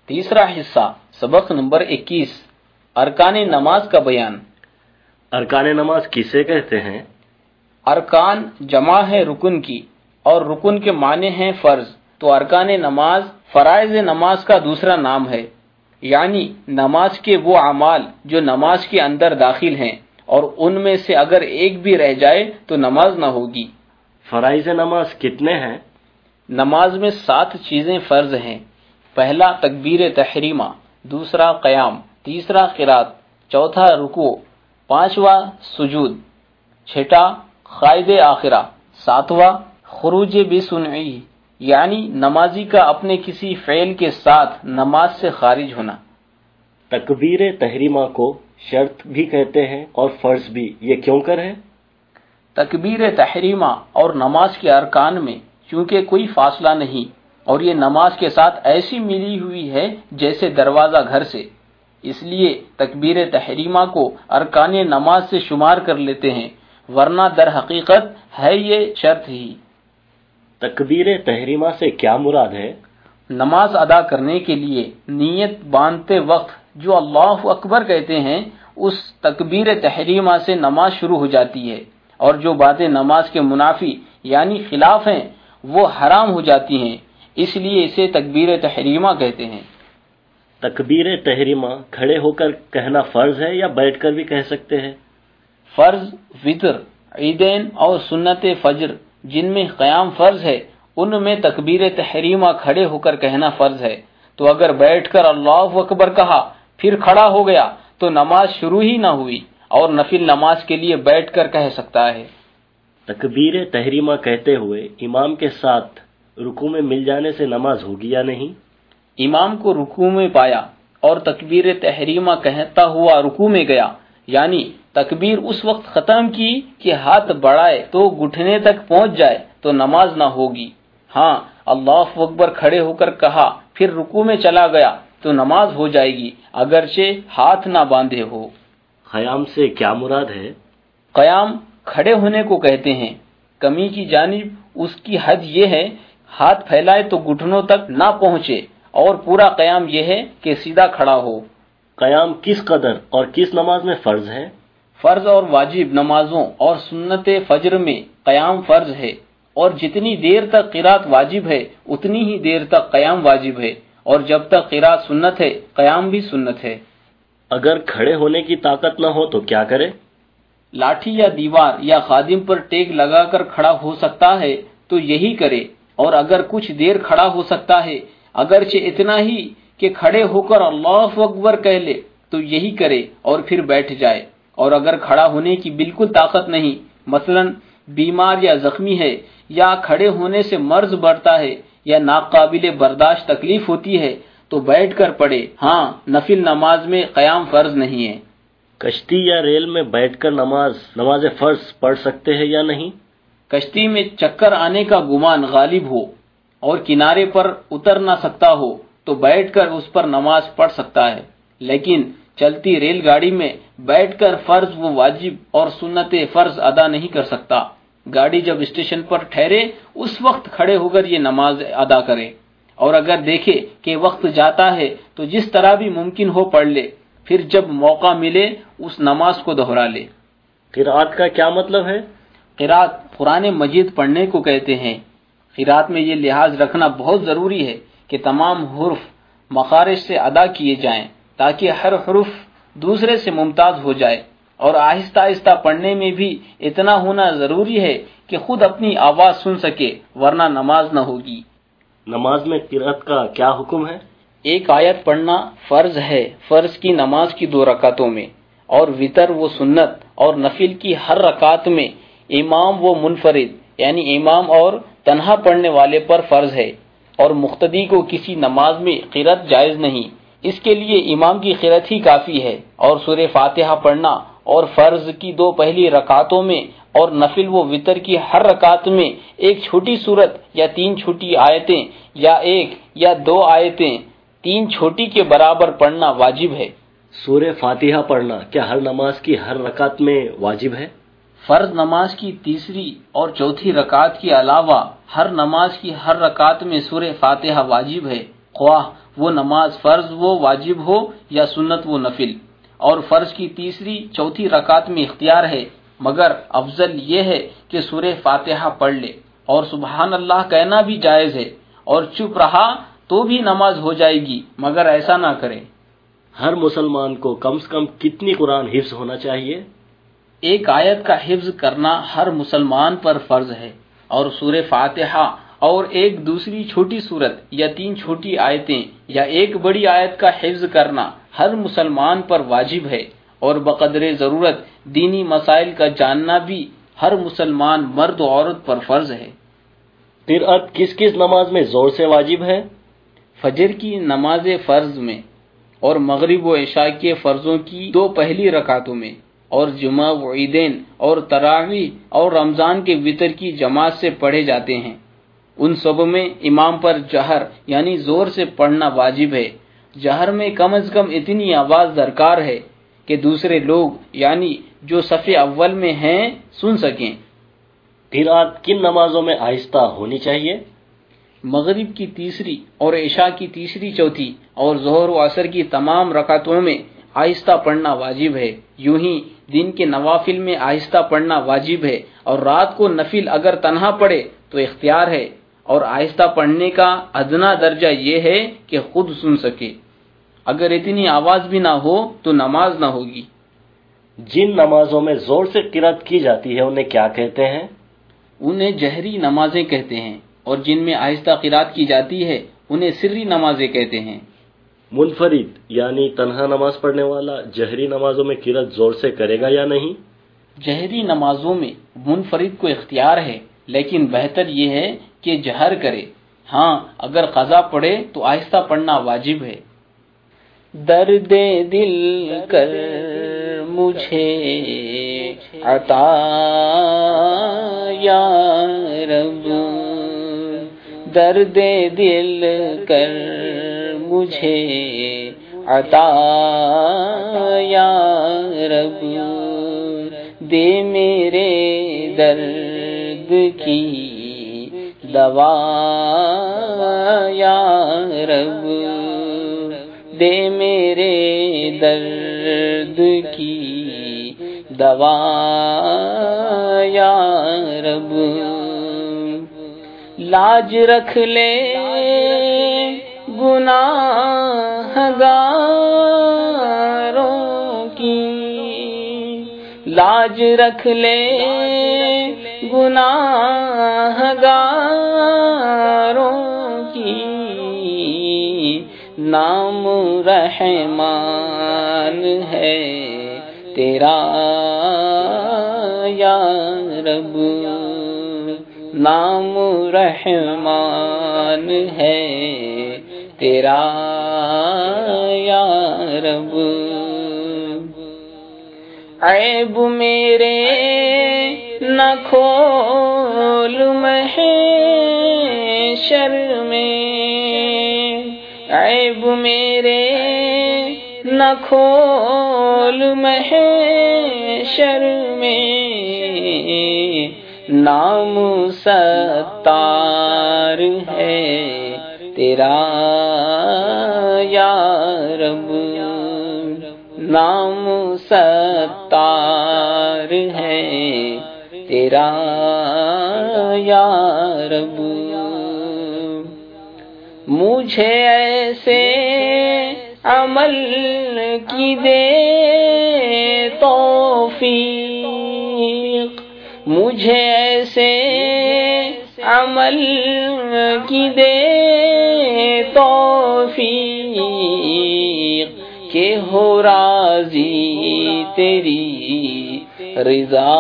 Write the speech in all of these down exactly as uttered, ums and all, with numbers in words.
تیسرا حصہ سبق نمبر اکیس، ارکان نماز کا بیان۔ ارکان نماز کسے کہتے ہیں؟ ارکان جمع ہے رکن کی، اور رکن کے معنی ہیں فرض، تو ارکان نماز فرائض نماز کا دوسرا نام ہے، یعنی نماز کے وہ اعمال جو نماز کے اندر داخل ہیں اور ان میں سے اگر ایک بھی رہ جائے تو نماز نہ ہوگی۔ فرائض نماز کتنے ہیں؟ نماز میں سات چیزیں فرض ہیں۔ پہلا تکبیر تحریمہ، دوسرا قیام، تیسرا قرات، چوتھا رکوع، پانچواں سجود، چھٹا قائد آخرہ، ساتواں خروج بسنعی، یعنی نمازی کا اپنے کسی فعل کے ساتھ نماز سے خارج ہونا۔ تکبیر تحریمہ کو شرط بھی کہتے ہیں اور فرض بھی، یہ کیوں کر ہے؟ تکبیر تحریمہ اور نماز کے ارکان میں چونکہ کوئی فاصلہ نہیں اور یہ نماز کے ساتھ ایسی ملی ہوئی ہے جیسے دروازہ گھر سے، اس لیے تکبیر تحریمہ کو ارکان نماز سے شمار کر لیتے ہیں، ورنہ در حقیقت ہے یہ شرط ہی۔ تکبیر تحریمہ سے کیا مراد ہے؟ نماز ادا کرنے کے لیے نیت باندھتے وقت جو اللہ اکبر کہتے ہیں، اس تکبیر تحریمہ سے نماز شروع ہو جاتی ہے، اور جو باتیں نماز کے منافی یعنی خلاف ہیں وہ حرام ہو جاتی ہیں، اس لیے اسے تکبیر تحریمہ کہتے ہیں۔ تکبیر تحریمہ کھڑے ہو کر کہنا فرض ہے یا بیٹھ کر بھی کہہ سکتے ہیں؟ فرض، وتر، عیدین اور سنت فجر جن میں قیام فرض ہے، ان میں تکبیر تحریمہ کھڑے ہو کر کہنا فرض ہے، تو اگر بیٹھ کر اللہ اکبر کہا پھر کھڑا ہو گیا تو نماز شروع ہی نہ ہوئی، اور نفل نماز کے لیے بیٹھ کر کہہ سکتا ہے۔ تکبیر تحریمہ کہتے ہوئے امام کے ساتھ رکوع میں مل جانے سے نماز ہوگی یا نہیں؟ امام کو رکوع میں پایا اور تکبیر تحریمہ کہتا ہوا رکوع میں گیا، یعنی تکبیر اس وقت ختم کی کہ ہاتھ بڑھائے تو گھٹنے تک پہنچ جائے تو نماز نہ ہوگی۔ ہاں، اللہ اکبر کھڑے ہو کر کہا پھر رکوع میں چلا گیا تو نماز ہو جائے گی، اگرچہ ہاتھ نہ باندھے ہو۔ قیام سے کیا مراد ہے؟ قیام کھڑے ہونے کو کہتے ہیں، کمی کی جانب اس کی حد یہ ہے ہاتھ پھیلائے تو گھٹنوں تک نہ پہنچے، اور پورا قیام یہ ہے کہ سیدھا کھڑا ہو۔ قیام کس قدر اور کس نماز میں فرض ہے؟ فرض اور واجب نمازوں اور سنت فجر میں قیام فرض ہے، اور جتنی دیر تک قرات واجب ہے اتنی ہی دیر تک قیام واجب ہے، اور جب تک قرات سنت ہے قیام بھی سنت ہے۔ اگر کھڑے ہونے کی طاقت نہ ہو تو کیا کرے؟ لاٹھی یا دیوار یا خادم پر ٹیک لگا کر کھڑا ہو سکتا ہے تو یہی کرے، اور اگر کچھ دیر کھڑا ہو سکتا ہے اگرچہ اتنا ہی کہ کھڑے ہو کر اللہ اکبر کہہ لے تو یہی کرے اور پھر بیٹھ جائے، اور اگر کھڑا ہونے کی بالکل طاقت نہیں، مثلا بیمار یا زخمی ہے، یا کھڑے ہونے سے مرض بڑھتا ہے یا ناقابل برداشت تکلیف ہوتی ہے تو بیٹھ کر پڑھے۔ ہاں، نفل نماز میں قیام فرض نہیں ہے۔ کشتی یا ریل میں بیٹھ کر نماز نماز فرض پڑھ سکتے ہیں یا نہیں؟ کشتی میں چکر آنے کا گمان غالب ہو اور کنارے پر اتر نہ سکتا ہو تو بیٹھ کر اس پر نماز پڑھ سکتا ہے، لیکن چلتی ریل گاڑی میں بیٹھ کر فرض و واجب اور سنت فرض ادا نہیں کر سکتا۔ گاڑی جب اسٹیشن پر ٹھہرے اس وقت کھڑے ہو کر یہ نماز ادا کرے، اور اگر دیکھے کہ وقت جاتا ہے تو جس طرح بھی ممکن ہو پڑھ لے، پھر جب موقع ملے اس نماز کو دہرا لے۔ قرات کا کیا مطلب ہے؟ قرات قرآن مجید پڑھنے کو کہتے ہیں۔ قرات میں یہ لحاظ رکھنا بہت ضروری ہے کہ تمام حروف مخارج سے ادا کیے جائیں تاکہ ہر حرف دوسرے سے ممتاز ہو جائے، اور آہستہ آہستہ پڑھنے میں بھی اتنا ہونا ضروری ہے کہ خود اپنی آواز سن سکے، ورنہ نماز نہ ہوگی۔ نماز میں قرات کا کیا حکم ہے؟ ایک آیت پڑھنا فرض ہے فرض کی نماز کی دو رکعتوں میں، اور وتر و سنت اور نفل کی ہر رکعت میں امام و منفرد یعنی امام اور تنہا پڑھنے والے پر فرض ہے، اور مقتدی کو کسی نماز میں قرات جائز نہیں، اس کے لیے امام کی قرات ہی کافی ہے، اور سورہ فاتحہ پڑھنا اور فرض کی دو پہلی رکعتوں میں اور نفل و وتر کی ہر رکعت میں ایک چھوٹی سورت یا تین چھوٹی آیتیں یا ایک یا دو آیتیں تین چھوٹی کے برابر پڑھنا واجب ہے۔ سورہ فاتحہ پڑھنا کیا ہر نماز کی ہر رکعت میں واجب ہے؟ فرض نماز کی تیسری اور چوتھی رکعت کے علاوہ ہر نماز کی ہر رکعت میں سورہ فاتحہ واجب ہے، خواہ وہ نماز فرض و واجب ہو یا سنت و نفل، اور فرض کی تیسری چوتھی رکعت میں اختیار ہے، مگر افضل یہ ہے کہ سورہ فاتحہ پڑھ لے، اور سبحان اللہ کہنا بھی جائز ہے، اور چپ رہا تو بھی نماز ہو جائے گی، مگر ایسا نہ کرے۔ ہر مسلمان کو کم سے کم کتنی قرآن حفظ ہونا چاہیے؟ ایک آیت کا حفظ کرنا ہر مسلمان پر فرض ہے، اور سورہ فاتحہ اور ایک دوسری چھوٹی سورت یا تین چھوٹی آیتیں یا ایک بڑی آیت کا حفظ کرنا ہر مسلمان پر واجب ہے، اور بقدر ضرورت دینی مسائل کا جاننا بھی ہر مسلمان مرد و عورت پر فرض ہے۔ قرأت کس کس نماز میں زور سے واجب ہے؟ فجر کی نماز فرض میں، اور مغرب و عشاء کے فرضوں کی دو پہلی رکعتوں میں، اور جمعہ و عیدین اور تراویح اور رمضان کے وتر کی جماعت سے پڑھے جاتے ہیں۔ ان سب میں امام پر جہر یعنی زور سے پڑھنا واجب ہے۔ جہر میں کم از کم اتنی آواز درکار ہے کہ دوسرے لوگ یعنی جو صف اول میں ہیں سن سکیں۔ قرأت کن نمازوں میں آہستہ ہونی چاہیے؟ مغرب کی تیسری اور عشاء کی تیسری چوتھی اور ظہر و عصر کی تمام رکعتوں میں آہستہ پڑھنا واجب ہے۔ یوں ہی دن کے نوافل میں آہستہ پڑھنا واجب ہے، اور رات کو نفل اگر تنہا پڑھے تو اختیار ہے، اور آہستہ پڑھنے کا ادنا درجہ یہ ہے کہ خود سن سکے۔ اگر اتنی آواز بھی نہ ہو تو نماز نہ ہوگی۔ جن نمازوں میں زور سے قرأت کی جاتی ہے انہیں کیا کہتے ہیں؟ انہیں جہری نمازیں کہتے ہیں، اور جن میں آہستہ قرأت کی جاتی ہے انہیں سری نمازیں کہتے ہیں۔ منفرد یعنی تنہا نماز پڑھنے والا جہری نمازوں میں قرأت زور سے کرے گا یا نہیں؟ جہری نمازوں میں منفرد کو اختیار ہے، لیکن بہتر یہ ہے کہ جہر کرے۔ ہاں اگر قضا پڑھے تو آہستہ پڑھنا واجب ہے۔ درد دل کر مجھے عطا یا رب، درد دل کر مجھے عطا یا رب، دے میرے درد کی دوا یا رب، دے میرے درد کی دوا یا رب، لاج رکھ لے گناہ گاروں کی، لاج رکھ لے گناہ گاروں کی، نام رحمان ہے تیرا یا رب، نام رحمان ہے تیرا یا رب، عیب میرے نہ کھول محشر میں، عیب میرے نہ کھول محشر میں، نام ستار ہے تیرا یا رب، نام ستار ہے تیرا یا رب، مجھے ایسے عمل کی دے توفیق، مجھے ایسے عمل کی دے توفیق کہ ہو راضی تیری رضا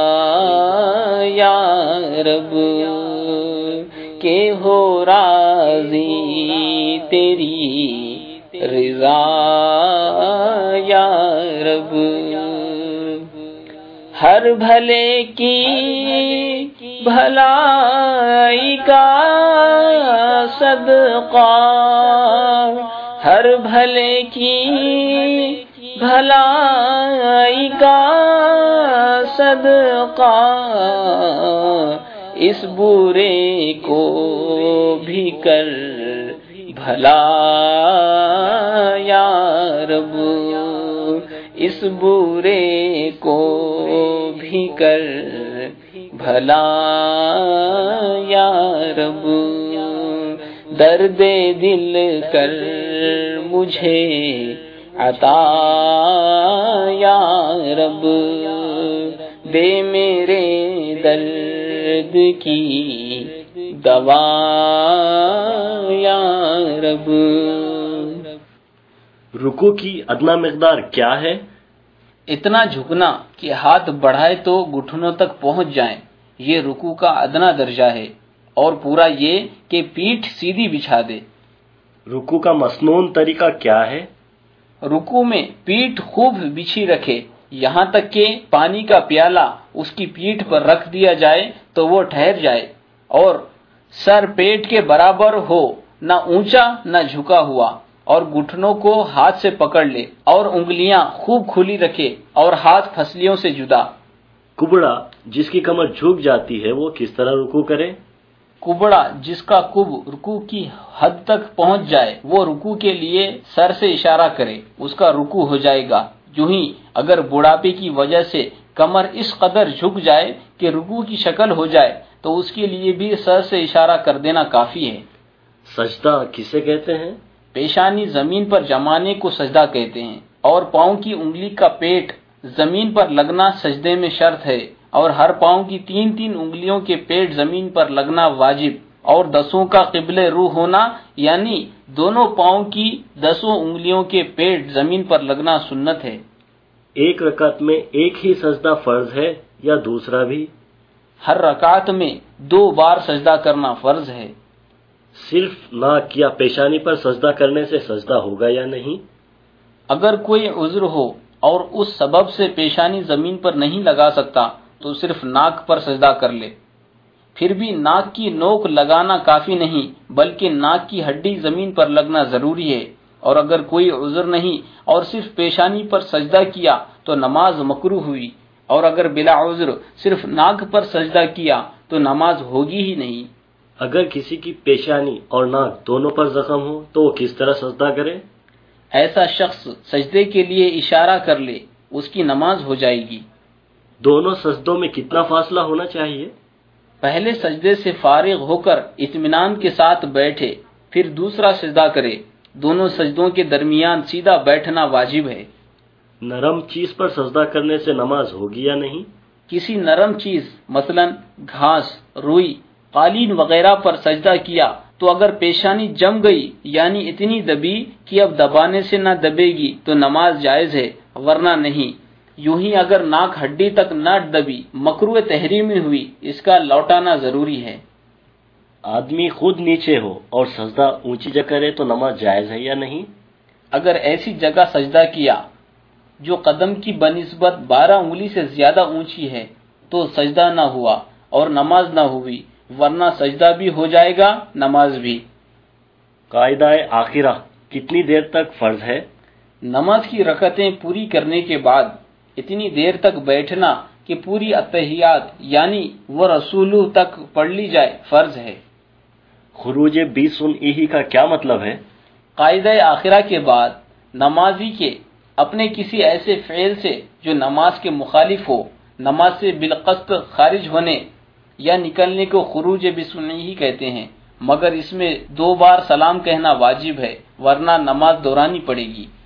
یا رب، کہ ہو راضی تیری رضا یا رب، ہر بھلے کی بھلائی کا صدقہ، ہر بھلے کی بھلائی کا صدقہ، اس برے کو بھی کر بھلا یا رب اس برے کو بھی کر بھلا یا رب، درد دل کر مجھے عطا یا رب، دے میرے درد کی دوا یا رب۔ رکوع کی ادنا مقدار کیا ہے؟ اتنا جھکنا کہ ہاتھ بڑھائے تو گھٹنوں تک پہنچ جائیں، یہ رکوع کا ادنا درجہ ہے، اور پورا یہ کہ پیٹھ سیدھی بچھا دے۔ رکوع کا مسنون طریقہ کیا ہے؟ رکوع میں پیٹھ خوب بچھی رکھے، یہاں تک کہ پانی کا پیالہ اس کی پیٹھ پر رکھ دیا جائے تو وہ ٹھہر جائے، اور سر پیٹ کے برابر ہو، نہ اونچا نہ جھکا ہوا، اور گھٹنوں کو ہاتھ سے پکڑ لے، اور انگلیاں خوب کھلی رکھے اور ہاتھ پھسلیوں سے جدا۔ کبڑا جس کی کمر جھک جاتی ہے وہ کس طرح رکوع کرے؟ کبڑا جس کا کب رکوع کی حد تک پہنچ جائے وہ رکوع کے لیے سر سے اشارہ کرے، اس کا رکوع ہو جائے گا۔ یوں ہی اگر بڑھاپے کی وجہ سے کمر اس قدر جھک جائے کہ رکوع کی شکل ہو جائے تو اس کے لیے بھی سر سے اشارہ کر دینا کافی ہے۔ سجدہ کسے کہتے ہیں؟ پیشانی زمین پر جمانے کو سجدہ کہتے ہیں، اور پاؤں کی انگلی کا پیٹ زمین پر لگنا سجدے میں شرط ہے، اور ہر پاؤں کی تین تین انگلیوں کے پیٹ زمین پر لگنا واجب، اور دسوں کا قبل رو ہونا یعنی دونوں پاؤں کی دسوں انگلیوں کے پیٹ زمین پر لگنا سنت ہے۔ ایک رکعت میں ایک ہی سجدہ فرض ہے یا دوسرا بھی؟ ہر رکعت میں دو بار سجدہ کرنا فرض ہے۔ صرف ناک یا پیشانی پر سجدہ کرنے سے سجدہ ہوگا یا نہیں؟ اگر کوئی عذر ہو اور اس سبب سے پیشانی زمین پر نہیں لگا سکتا تو صرف ناک پر سجدہ کر لے۔ پھر بھی ناک کی نوک لگانا کافی نہیں، بلکہ ناک کی ہڈی زمین پر لگنا ضروری ہے، اور اگر کوئی عذر نہیں اور صرف پیشانی پر سجدہ کیا تو نماز مکروہ ہوئی، اور اگر بلا عذر صرف ناک پر سجدہ کیا تو نماز ہوگی ہی نہیں۔ اگر کسی کی پیشانی اور ناک دونوں پر زخم ہو تو وہ کس طرح سجدہ کرے؟ ایسا شخص سجدے کے لیے اشارہ کر لے، اس کی نماز ہو جائے گی۔ دونوں سجدوں میں کتنا فاصلہ ہونا چاہیے؟ پہلے سجدے سے فارغ ہو کر اطمینان کے ساتھ بیٹھے، پھر دوسرا سجدہ کرے۔ دونوں سجدوں کے درمیان سیدھا بیٹھنا واجب ہے۔ نرم چیز پر سجدہ کرنے سے نماز ہوگی یا نہیں؟ کسی نرم چیز مثلا گھاس، روئی، قالین وغیرہ پر سجدہ کیا تو اگر پیشانی جم گئی یعنی اتنی دبی کہ اب دبانے سے نہ دبے گی تو نماز جائز ہے، ورنہ نہیں۔ یوں ہی اگر ناک ہڈی تک نہ دبی، مکروہ تحریمی ہوئی، اس کا لوٹانا ضروری ہے۔ آدمی خود نیچے ہو اور سجدہ اونچی جگہ کرے تو نماز جائز ہے یا نہیں؟ اگر ایسی جگہ سجدہ کیا جو قدم کی بنسبت بارہ انگلی سے زیادہ اونچی ہے تو سجدہ نہ ہوا اور نماز نہ ہوئی، ورنہ سجدہ بھی ہو جائے گا، نماز بھی۔ قاعدہ آخرہ کتنی دیر تک فرض ہے؟ نماز کی رکعتیں پوری کرنے کے بعد اتنی دیر تک بیٹھنا کہ پوری اتحیات یعنی وہ رسولو تک پڑھ لی جائے فرض ہے۔ خروج بی سنئی کا کیا مطلب ہے؟ قاعدہ آخرہ کے بعد نمازی کے اپنے کسی ایسے فعل سے جو نماز کے مخالف ہو، نماز سے بالقصد خارج ہونے یا نکلنے کو خروج بی سنئی کہتے ہیں، مگر اس میں دو بار سلام کہنا واجب ہے، ورنہ نماز دہرانی پڑے گی۔